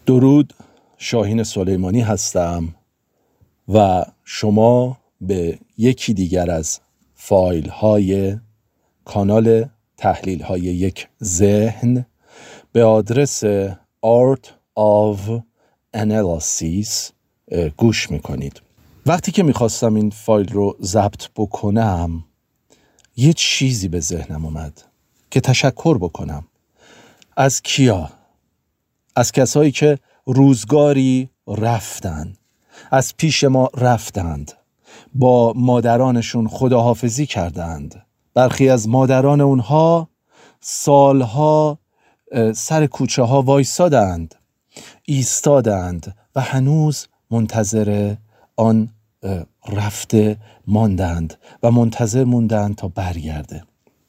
درود، شاهین سلیمانی هستم و شما به یکی دیگر از فایل های کانال تحلیل های یک ذهن به آدرس Art of Analysis گوش میکنید. وقتی که میخواستم این فایل رو ضبط بکنم یه چیزی به ذهنم اومد که تشکر بکنم. از کیا؟ از کسایی که روزگاری رفتن، از پیش ما رفتند، با مادرانشون خداحافظی کردند. برخی از مادران اونها سالها سر کوچه ها وایسادند، ایستادند و هنوز منتظر آن رفته ماندند و منتظر موندند تا برگرده.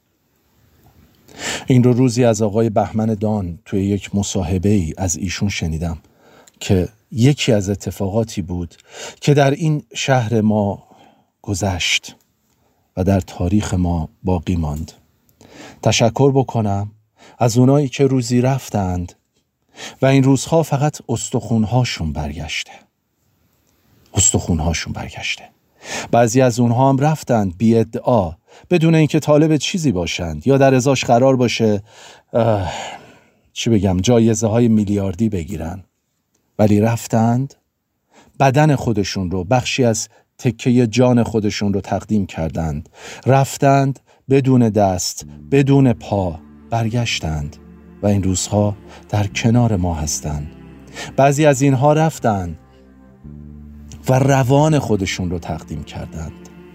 این رو روزی از آقای بهمن دان توی یک مصاحبه ای از ایشون شنیدم که یکی از اتفاقاتی بود که در این شهر ما گذشت و در تاریخ ما باقی ماند. تشکر بکنم از اونایی که روزی رفتند و این روزها فقط استخونهاشون برگشته. بعضی از اونها هم رفتند بی ادعا، بدون اینکه طالب چیزی باشند یا در ازاش قرار باشه جایزه های میلیاردی بگیرن، ولی رفتند، بدن خودشون رو، بخشی از تکه جان خودشون رو تقدیم کردند، رفتند بدون دست، بدون پا، برگشتند و این روزها در کنار ما هستند. بعضی از اینها رفتند و روان خودشون رو تقدیم کردند،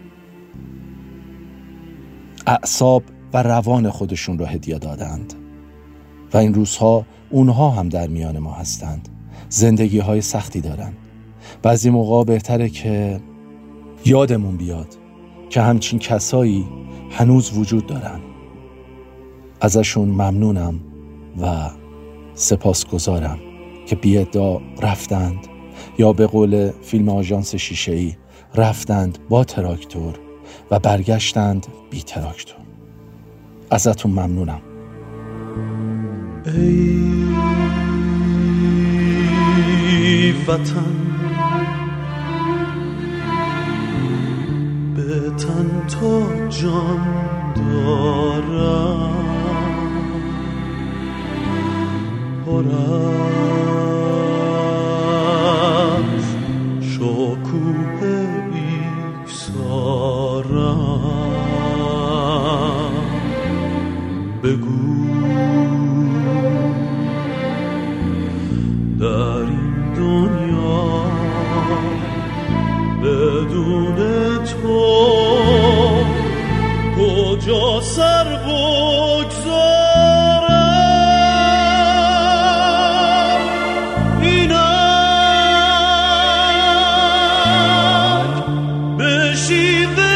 اعصاب و روان خودشون رو هدیه دادند و این روزها اونها هم در میان ما هستند. زندگی های سختی دارن. بعضی موقع بهتره که یادمون بیاد که همچین کسایی هنوز وجود دارن. ازشون ممنونم و سپاسگزارم که بی ادعا رفتند، یا به قول فیلم آژانس شیشه‌ای رفتند با تراکتور و برگشتند بی تراکتور. ازتون ممنونم. ای وطن، به تن تا جان دارم، پر از شکوه ایکسارم. بگو در این دنیا بدون تو کجا سر بگذارم؟ اینک به شیوه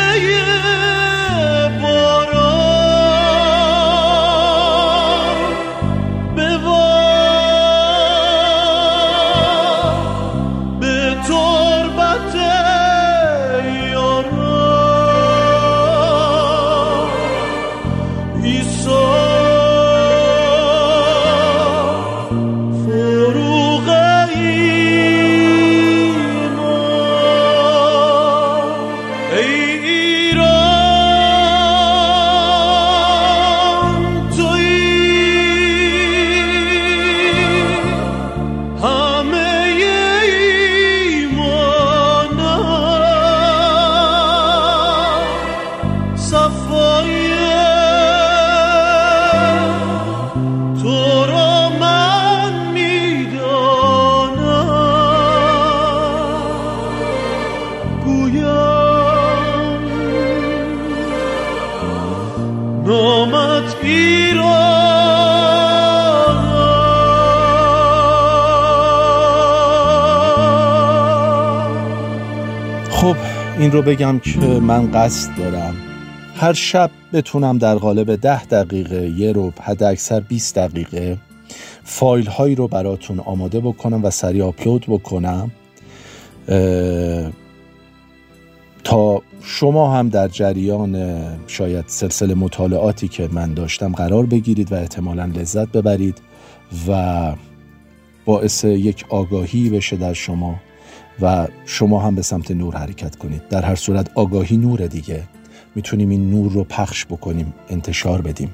نامت ایران. خب این رو بگم که من قصد دارم هر شب بتونم در قالب 10 دقیقه، یه ربع، حد اکثر 20 دقیقه فایل هایی رو براتون آماده بکنم و سریع آپلود بکنم تا شما هم در جریان شاید سلسله مطالعاتی که من داشتم قرار بگیرید و احتمالاً لذت ببرید و باعث یک آگاهی بشه در شما و شما هم به سمت نور حرکت کنید. در هر صورت آگاهی نوره دیگه، میتونیم این نور رو پخش بکنیم، انتشار بدیم.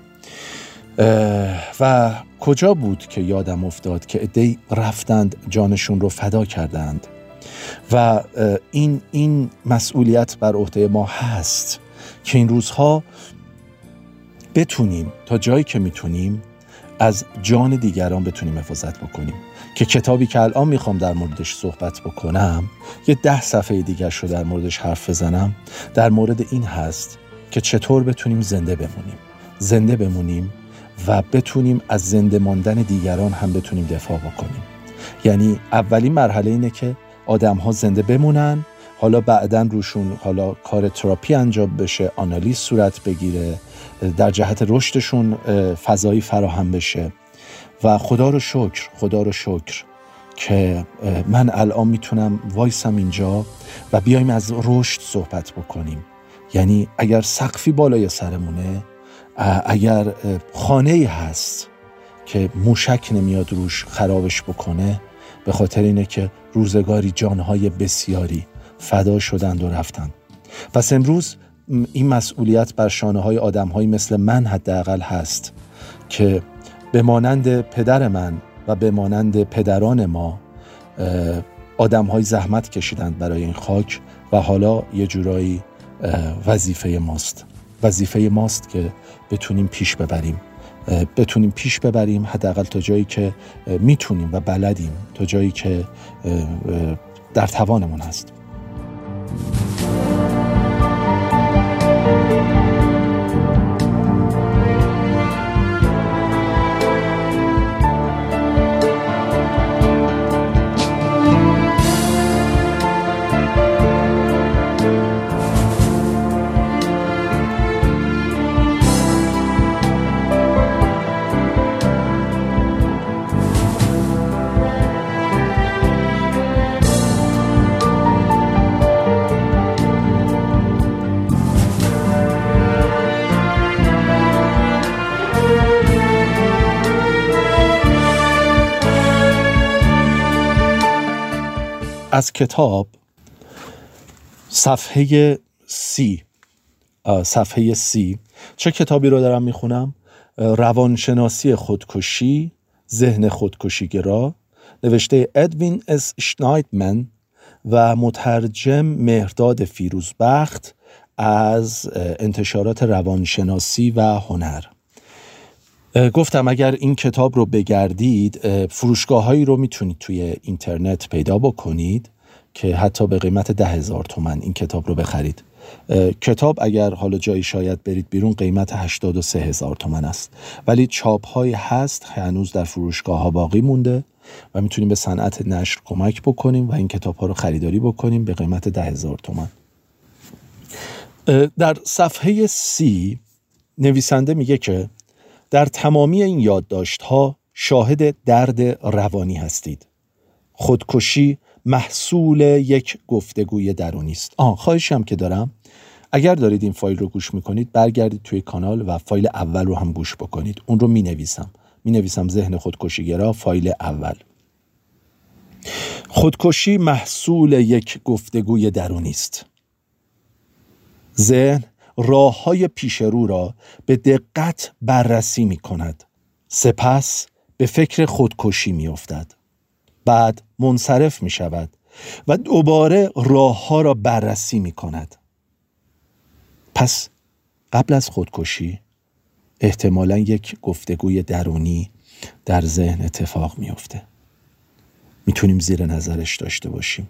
و کجا بود که یادم افتاد که عده‌ای رفتند جانشون رو فدا کردند و این مسئولیت بر عهده ما هست که این روزها بتونیم تا جایی که میتونیم از جان دیگران بتونیم حفاظت بکنیم. که کتابی که الان میخوام در موردش صحبت بکنم، یه 10 صفحه دیگر رو در موردش حرف بزنم، در مورد این هست که چطور بتونیم زنده بمونیم و بتونیم از زنده ماندن دیگران هم بتونیم دفاع بکنیم. یعنی اولین مرحله اینه که آدم ها زنده بمونن، حالا بعداً روشون حالا کار تراپی انجام بشه، آنالیز صورت بگیره، در جهت رشدشون فضایی فراهم بشه. و خدا رو شکر که من الان میتونم وایسم اینجا و بیایم از رشد صحبت بکنیم. یعنی اگر سقفی بالای سرمونه، اگر خانه‌ای هست که موشک نمیاد روش خرابش بکنه، به خاطر اینه که روزگاری جانهای بسیاری فدا شدند و رفتند. پس امروز این مسئولیت بر شانه‌های آدم‌هایی مثل من حداقل هست که به مانند پدر من و به مانند پدران ما آدم‌های زحمت کشیدند برای این خاک و حالا یه جورایی وظیفه ماست که بتونیم پیش ببریم حداقل تا جایی که میتونیم و بلدیم، تا جایی که در توانمون هست. از کتاب صفحه 30 چه کتابی رو دارم میخونم؟ روانشناسی خودکشی، ذهن خودکشیگرا، نوشته ادوین اس شنایدمن و مترجم مهرداد فیروزبخت از انتشارات روانشناسی و هنر. گفتم اگر این کتاب رو بگردید، فروشگاه‌هایی رو میتونید توی اینترنت پیدا بکنید که حتی به قیمت 10,000 تومان این کتاب رو بخرید. کتاب اگر حالا جایی شاید برید بیرون قیمت 83,000 تومان است، ولی چاپ‌هایی هست هنوز در فروشگاه‌ها باقی مونده و میتونیم به صنعت نشر کمک بکنیم و این کتاب‌ها رو خریداری بکنیم به قیمت 10,000 تومان. در صفحه 30 نویسنده میگه که در تمامی این یادداشت‌ها شاهد درد روانی هستید. خودکشی محصول یک گفتگوی درونی است. خواهشم که دارم اگر دارید این فایل رو گوش میکنید برگردید توی کانال و فایل اول رو هم گوش بکنید. اون رو مینویسم ذهن خودکشیگرا فایل اول. خودکشی محصول یک گفتگوی درونی است. ذهن راه‌های پیش رو را به دقت بررسی می کند. سپس به فکر خودکشی می افتد. بعد منصرف می شود و دوباره راه‌ها را بررسی می کند. پس قبل از خودکشی احتمالاً یک گفتگوی درونی در ذهن اتفاق می افته. میتونیم زیر نظرش داشته باشیم.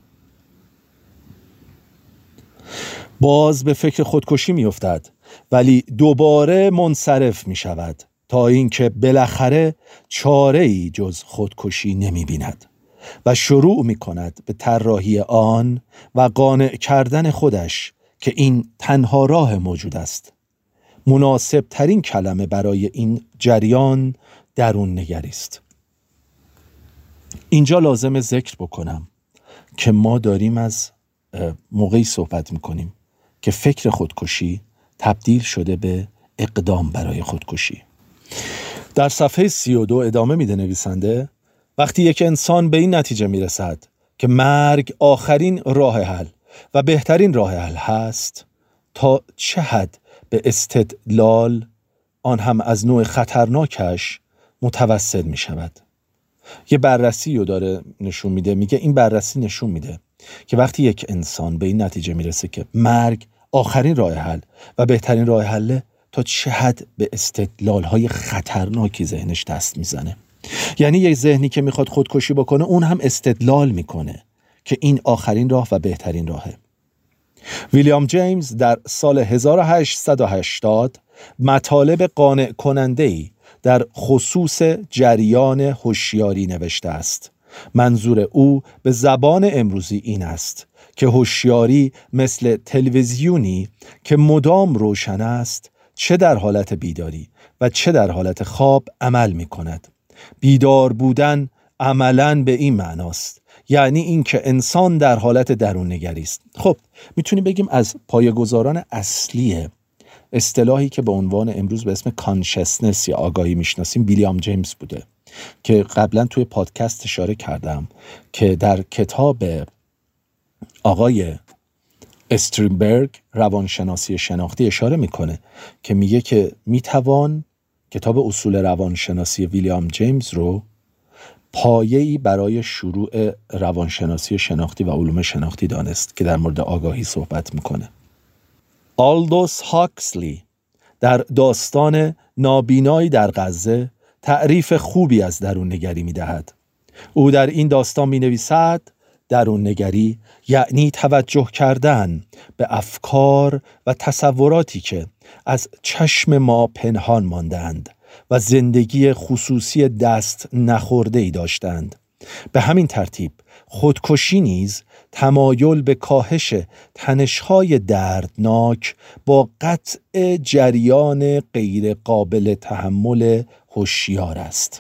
باز به فکر خودکشی می افتد ولی دوباره منصرف می شود تا اینکه بالاخره چاره‌ای جز خودکشی نمی بیند و شروع می کند به طراحی آن و قانع کردن خودش که این تنها راه موجود است. مناسب ترین کلمه برای این جریان درون نگری است. اینجا لازم ذکر بکنم که ما داریم از موقعی صحبت میکنیم که فکر خودکشی تبدیل شده به اقدام برای خودکشی. در صفحه 32 ادامه میده نویسنده وقتی یک انسان به این نتیجه میرسد که مرگ آخرین راه حل و بهترین راه حل هست، تا چه حد به استدلال، آن هم از نوع خطرناکش، متوسل می شود. یه بررسی رو داره نشون میده، میگه این بررسی نشون میده که وقتی یک انسان به این نتیجه میرسه که مرگ آخرین راه حل و بهترین راه حله، تا چه حد به استدلال‌های خطرناکی ذهنش دست میزنه. یعنی یک ذهنی که میخواد خودکشی بکنه، اون هم استدلال میکنه که این آخرین راه و بهترین راهه. ویلیام جیمز در سال 1880 مطالب قانع کننده‌ای در خصوص جریان هوشیاری نوشته است. منظور او به زبان امروزی این است که هوشیاری مثل تلویزیونی که مدام روشن است، چه در حالت بیداری و چه در حالت خواب عمل می کند. بیدار بودن عملاً به این معناست، یعنی این که انسان در حالت درون نگری است. خب میتونیم بگیم از پایه‌گذاران اصلی اصطلاحی که به عنوان امروز به اسم کانشسنس یا آگاهی میشناسیم ویلیام جیمز بوده، که قبلا توی پادکست اشاره کردم که در کتاب آقای استرینبرگ روانشناسی شناختی اشاره میکنه که میگه که میتوان کتاب اصول روانشناسی ویلیام جیمز رو پایه‌ای برای شروع روانشناسی شناختی و علوم شناختی دانست که در مورد آگاهی صحبت میکنه. آلدوس هاکسلی در داستان نابینایی در غزه تعریف خوبی از درون نگری میدهد. او در این داستان می نویسد درون نگری یعنی توجه کردن به افکار و تصوراتی که از چشم ما پنهان ماندند و زندگی خصوصی دست نخورده‌ای داشتند. به همین ترتیب خودکشی نیز تمایل به کاهش تنش‌های دردناک با قطع جریان غیر قابل تحمل هوشیار است.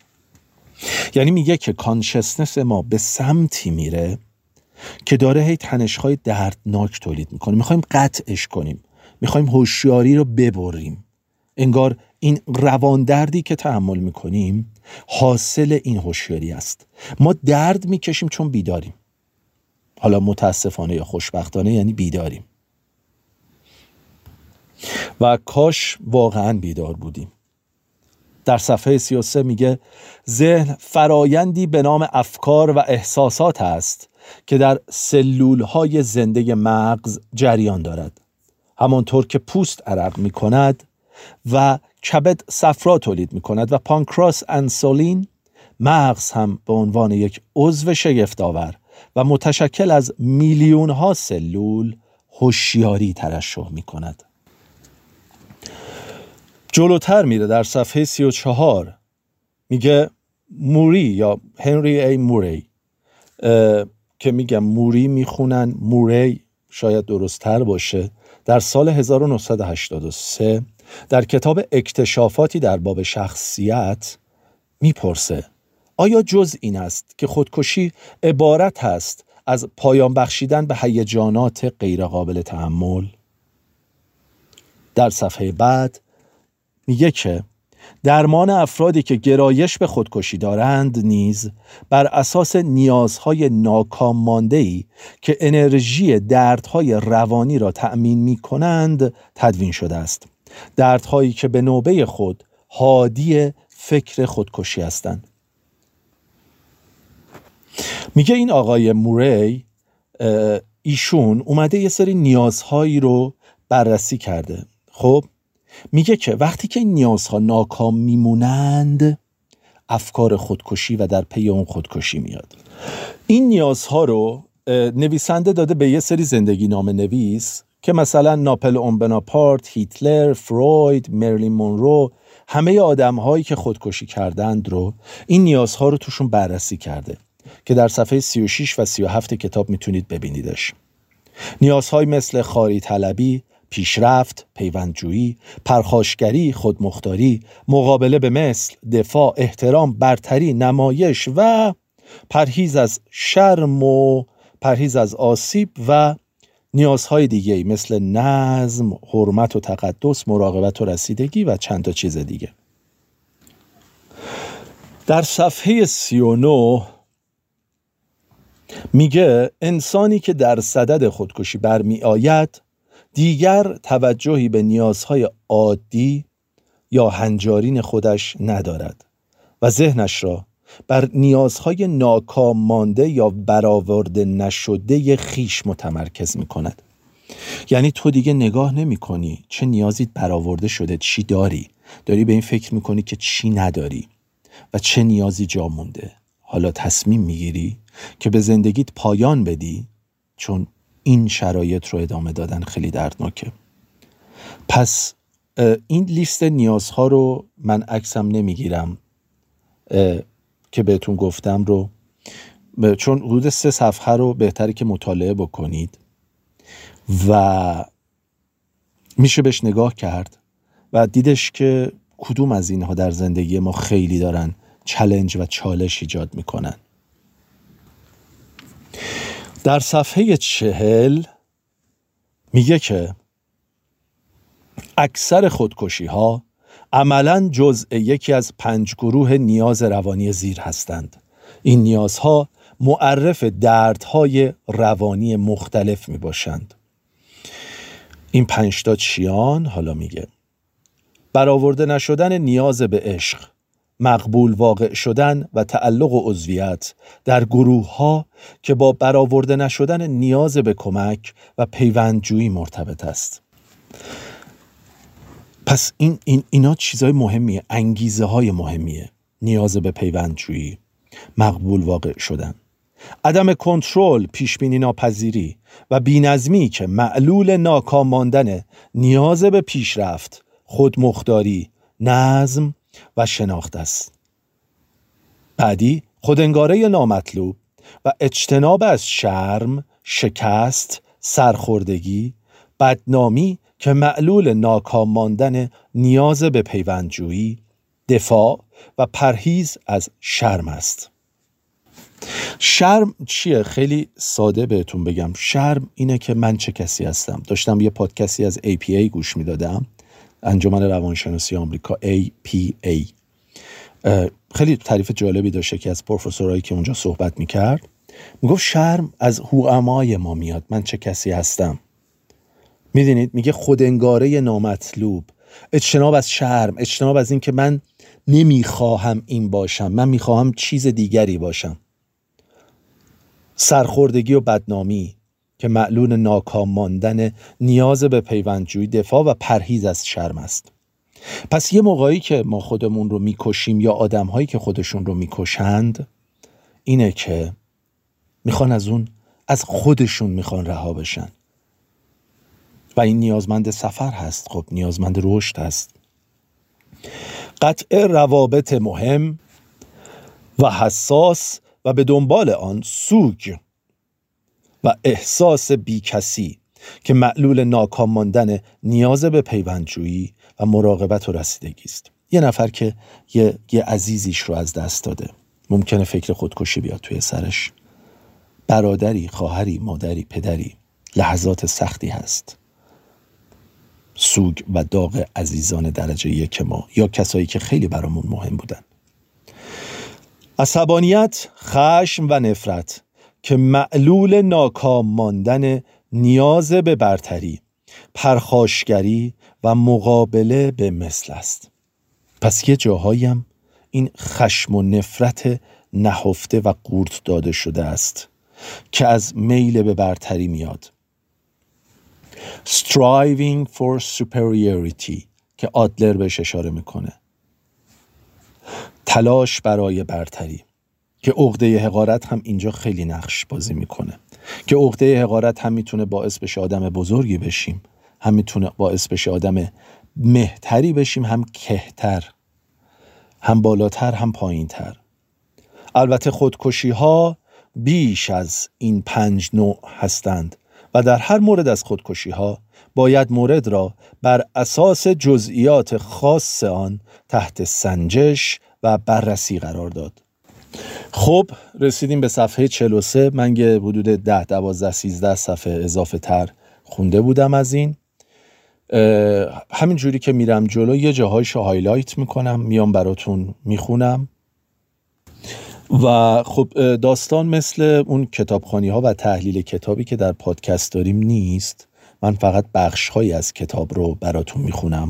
یعنی میگه که کانشسنس ما به سمتی میره که داره هی تنش‌های دردناک تولید میکنه. میخوایم قطعش کنیم، میخوایم هوشیاری رو ببریم. انگار این روان دردی که تحمل میکنیم حاصل این هوشیاری است. ما درد میکشیم چون بیداریم، حالا متاسفانه یا خوشبختانه یعنی بیداریم، و کاش واقعا بیدار بودیم. در صفحه 33 میگه ذهن فرایندی به نام افکار و احساسات است که در سلولهای زنده مغز جریان دارد. همانطور که پوست عرق میکند و کبد صفرا تولید میکند و پانکراس انسولین، مغز هم به عنوان یک عضو شگفت‌آور و متشکل از میلیون ها سلول هوشیاری ترشح میکند. جلوتر میره در صفحه 34 میگه موری یا هنری ای موری، که میگم موری میخونن موری شاید درست‌تر باشه، در سال 1983 در کتاب اکتشافاتی در باب شخصیت میپرسه آیا جز این است که خودکشی عبارت است از پایان بخشیدن به هیجانات غیر قابل تحمل؟ در صفحه بعد میگه که درمان افرادی که گرایش به خودکشی دارند نیز بر اساس نیازهای ناکام مانده‌ای که انرژی دردهای روانی را تأمین می کنند تدوین شده است. دردهایی که به نوبه خود حادی فکر خودکشی هستند. میگه این آقای موری، ایشون اومده یه سری نیازهایی رو بررسی کرده. خب میگه که وقتی که این نیازها ناکام میمونند، افکار خودکشی و در پی اون خودکشی میاد. این نیازها رو نویسنده داده به یه سری زندگی نامه نویس که مثلا ناپلئون بناپارت، هیتلر، فروید، مریلین مونرو، همه آدم‌هایی که خودکشی کردند رو این نیازها رو توشون بررسی کرده که در صفحه 36 و 37 کتاب میتونید ببینیدش. نیازهای مثل خاری طلبی، پیشرفت، پیوندجویی، پرخاشگری، خودمختاری، مقابله به مثل، دفاع، احترام، برتری، نمایش و پرهیز از شرم و پرهیز از آسیب و نیازهای دیگه مثل نظم، حرمت و تقدس، مراقبت و رسیدگی و چند تا چیز دیگه. در صفحه 39 میگه انسانی که در صدد خودکشی برمی آید دیگر توجهی به نیازهای عادی یا هنجارین خودش ندارد و ذهنش را بر نیازهای ناکام مانده یا برآورده نشده خیش متمرکز می کند. یعنی تو دیگه نگاه نمی کنی چه نیازی برآورده شده، چی داری به این فکر می کنی که چی نداری و چه نیازی جا مونده. حالا تصمیم می گیری که به زندگیت پایان بدی، چون این شرایط رو ادامه دادن خیلی دردناکه. پس این لیست نیازها رو من عکسم نمیگیرم که بهتون گفتم رو، چون حدود 3 صفحه رو بهتره که مطالعه بکنید و میشه بهش نگاه کرد و دیدش که کدوم از اینها در زندگی ما خیلی دارن چالش و چالش ایجاد میکنن. در صفحه 40 میگه که اکثر خودکشی ها عملاً جزء یکی از 5 گروه نیاز روانی زیر هستند. این نیازها معرف دردهای روانی مختلف می باشند. این 5 تا چیان؟ حالا میگه برآورده نشدن نیاز به عشق، مقبول واقع شدن و تعلق و عضویت در گروه ها که با برآورده نشدن نیاز به کمک و پیوندجویی مرتبط است. پس اینا چیزهای مهمیه، انگیزه های مهمیه. نیاز به پیوندجویی، مقبول واقع شدن، عدم کنترل، پیشبینی ناپذیری و بی‌نظمی که معلول ناکام ماندن نیاز به پیشرفت، خودمختاری، نظم و شناخت است. بعدی خودانگاری نامطلوب و اجتناب از شرم، شکست، سرخوردگی، بدنامی که معلول ناکام ماندن نیاز به پیوندجویی، دفاع و پرهیز از شرم است. شرم چیه؟ خیلی ساده بهتون بگم. شرم اینه که من چه کسی هستم. داشتم یه پادکستی از APA گوش میدادم، انجمن روانشناسی آمریکا، APA. خیلی تعریف جالبی داشته که از پروفسورایی که اونجا صحبت میکرد. میگفت شرم از هوامای ما میاد، من چه کسی هستم. میدونید میگه خودانگاری نامطلوب، اجتناب از شرم، اجتناب از این که من نمیخواهم این باشم، من میخواهم چیز دیگری باشم. سرخوردگی و بدنامی که معلول ناکام ماندن نیاز به پیوندجویی، دفاع و پرهیز از شرم است. پس یه موقعی که ما خودمون رو میکشیم یا آدم‌هایی که خودشون رو میکشند، اینه که میخوان از خودشون میخوان رها بشن و این نیازمند سفر هست، خب نیازمند رشد هست. قطع روابط مهم و حساس و به دنبال آن سوگ و احساس بیکسی که معلول ناکام ماندن نیاز به پیوندجویی و مراقبت و رسیدگی است. یه نفر که یه عزیزیش رو از دست داده، ممکنه فکر خودکشی بیاد توی سرش. برادری، خواهری، مادری، پدری، لحظات سختی هست. سوگ و داغ عزیزان درجه 1 ما یا کسایی که خیلی برامون مهم بودن. عصبانیت، خشم و نفرت که معلول ناکام ماندن نیاز به برتری، پرخاشگری و مقابله به مثل است. پس یه جاهایی هم این خشم و نفرت نهفته و قورت داده شده است که از میل به برتری میاد. striving for superiority که آدلر بهش اشاره میکنه، تلاش برای برتری که عقده حقارت هم اینجا خیلی نقش بازی میکنه، که عقده حقارت هم میتونه باعث بشه آدم بزرگی بشیم، هم میتونه باعث بشه آدم مهتری بشیم، هم کهتر، هم بالاتر هم پایینتر. البته خودکشی ها بیش از این 5 نوع هستند و در هر مورد از خودکشی ها باید مورد را بر اساس جزئیات خاص آن تحت سنجش و بررسی قرار داد. خب رسیدیم به صفحه 43. من یه حدود 10 12 13 صفحه اضافه تر خونده بودم از این. همین جوری که میرم جلو یه جاهایشو هایلایت میکنم، میام براتون میخونم و خب داستان مثل اون کتابخوانی ها و تحلیل کتابی که در پادکست داریم نیست. من فقط بخش هایی از کتاب رو براتون میخونم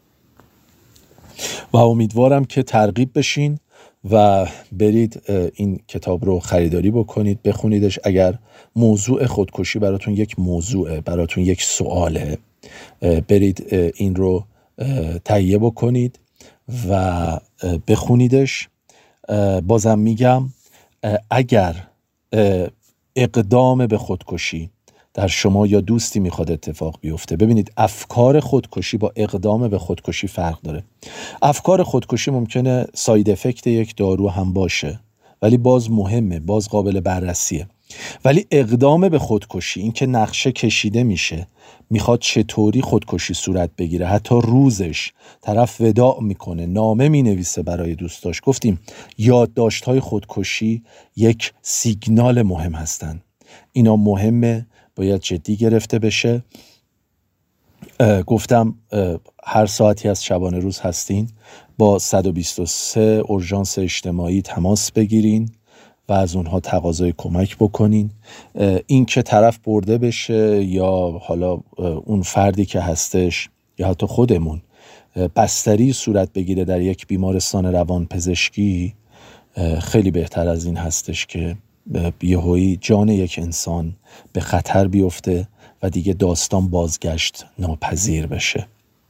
و امیدوارم که ترغیب بشین و برید این کتاب رو خریداری بکنید، بخونیدش. اگر موضوع خودکشی براتون یک موضوعه، براتون یک سواله، برید این رو تهیه بکنید و بخونیدش. بازم میگم اگر اقدام به خودکشی در شما یا دوستی میخواد اتفاق بیفته، ببینید افکار خودکشی با اقدام به خودکشی فرق داره. افکار خودکشی ممکنه ساید افکت یک دارو هم باشه ولی باز مهمه، باز قابل بررسیه. ولی اقدام به خودکشی، این که نقشه کشیده میشه میخواد چطوری خودکشی صورت بگیره، حتی روزش طرف وداع میکنه، نامه مینویسه برای دوستاش. گفتیم یادداشت‌های خودکشی یک سیگنال مهم هستن. اینا مهمه، باید جدی گرفته بشه. گفتم هر ساعتی از شبانه روز هستین، با 123 اورژانس اجتماعی تماس بگیرین و از اونها تقاضای کمک بکنین. این که طرف برده بشه یا حالا اون فردی که هستش یا حتی خودمون بستری صورت بگیره در یک بیمارستان روانپزشکی، خیلی بهتر از این هستش که یهویی جان یک انسان به خطر بیفته و دیگه داستان بازگشت ناپذیر بشه.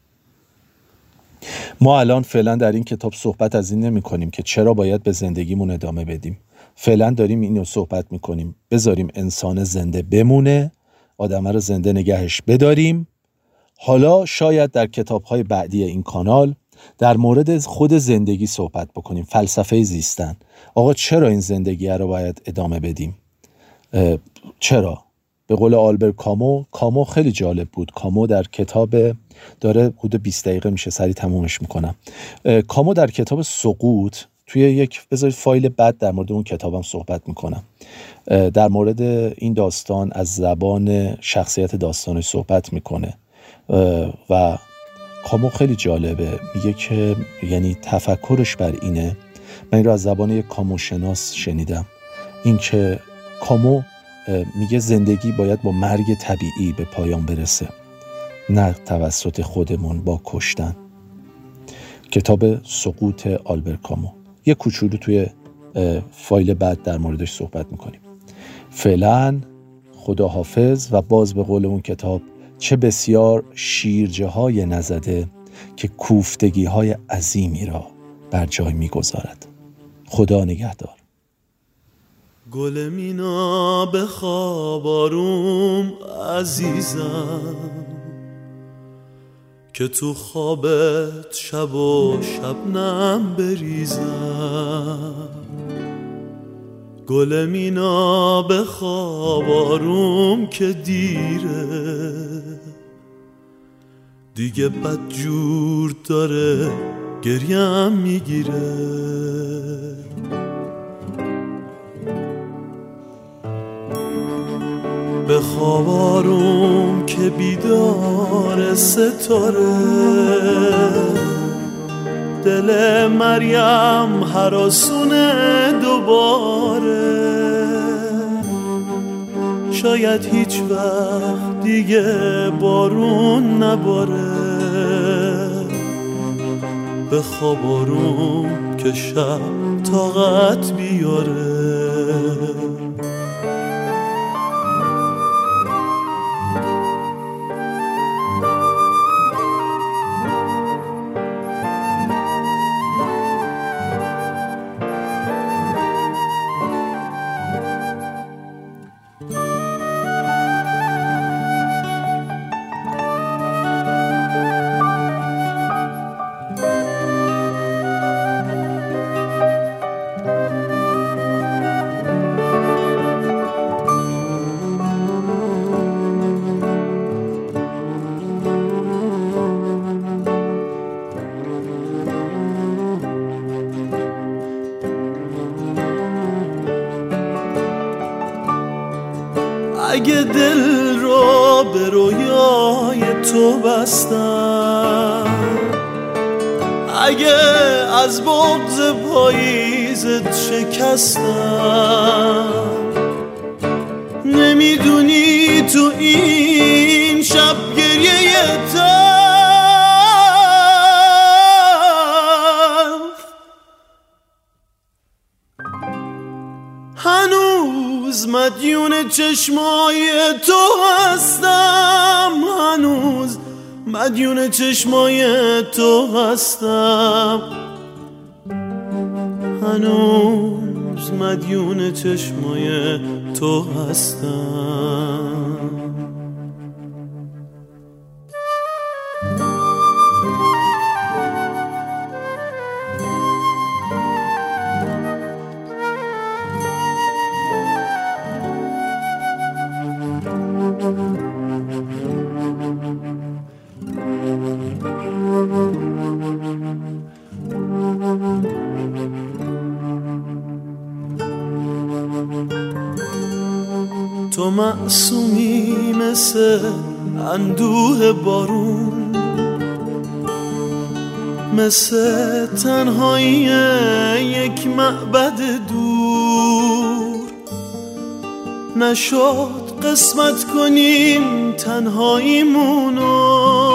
ما الان فعلا در این کتاب صحبت از این نمی کنیم که چرا باید به زندگیمون ادامه بدیم. فعلا داریم اینو صحبت می کنیم بذاریم انسان زنده بمونه، آدمه رو زنده نگهش بداریم. حالا شاید در کتاب‌های بعدی این کانال در مورد خود زندگی صحبت بکنیم، فلسفه زیستن. آقا چرا این زندگی رو باید ادامه بدیم؟ چرا؟ به قول آلبر کامو خیلی جالب بود. کامو در کتاب داره حدود 20 دقیقه میشه، سریع تمومش میکنم. کامو در کتاب سقوط توی یک بذارید فایل بعد در مورد اون کتابم صحبت میکنم. در مورد این داستان از زبان شخصیت داستانش صحبت میکنه و کامو خیلی جالبه. میگه که یعنی تفکرش بر اینه، من این رو از زبان یک کامو شناس شنیدم، این که کامو میگه زندگی باید با مرگ طبیعی به پایان برسه، نه توسط خودمون با کشتن. کتاب سقوط آلبر کامو. یه کوچولو توی فایل بعد در موردش صحبت میکنیم. فعلا خدا حافظ و باز به قول اون کتاب چه بسیار شیرجه های نزده که کوفتگی های عظیمی را بر جای میگذارد. خدا نگهدار. گل مینا بخواب آروم عزیزم، که تو خوابت شب و شبنم بریزم. گل مینا بخواب آروم که دیره، دیگه بدجور داره گریم میگیره. بخواب آروم که بیدار ستاره، دل مریم هراسونه دوباره. شاید هیچ وقت دیگه بارون نباره. بخواب آروم که شب طاقت بیاره. اگه دل رو به رویای تو بستم، اگه از بغض پاییز خیزت شکستم. نمیدونی تو این شب گریه هنوز مدیون چشمای تو هستم، هنوز مدیون چشمای تو هستم، هنوز مدیون چشمای تو هستم. تو معصومی مثل اندوه بارون، مثل تنهایی یک معبد دور. نشد قسمت کنیم تنهاییمونو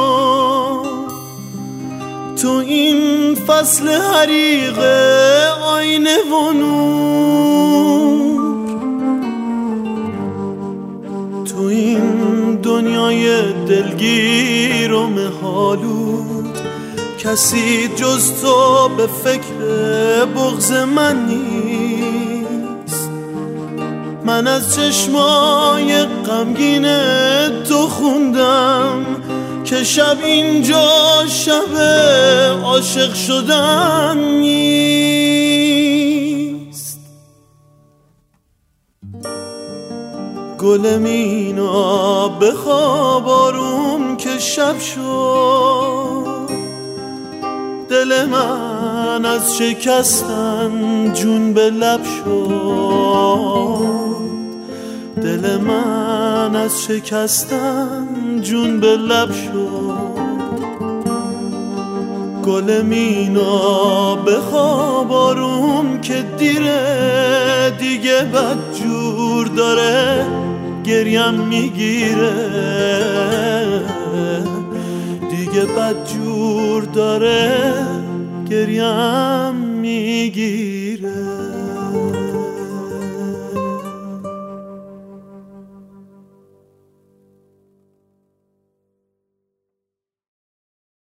تو این فصل حریق آینه و نور. تو این دنیای دلگیر و مه‌آلود کسی جز تو به فکر بغض من نیست. من از چشمای غمگین تو خوندم که شب اینجا شب عاشق شدن نیست. گل مینا بخواب آروم که شب شد، دل من از شکستن جون به لب شد، دل من از شکستن جون به لب شد. گل مینا بخواب آروم که دیره، دیگه بدجور داره گریم میگیره، دیگه بدجور داره گریم میگیره.